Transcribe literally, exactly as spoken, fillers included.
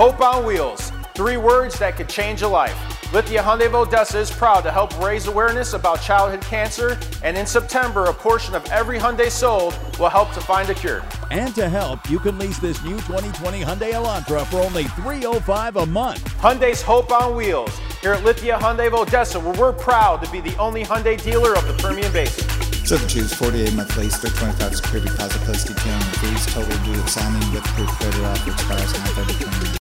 Hope on Wheels, three words that could change a life. Lithia Hyundai of Odessa is proud to help raise awareness about childhood cancer, and in September, a portion of every Hyundai sold will help to find a cure. And to help, you can lease this new twenty twenty Hyundai Elantra for only three hundred five dollars a month. Hyundai's Hope on Wheels, here at Lithia Hyundai of Odessa, where we're proud to be the only Hyundai dealer of the Permian Basin. So to choose forty-eight month lease, three twenty-five security deposit plus detailing fees, total due at signing with proof credit offer expires nine thirty twenty.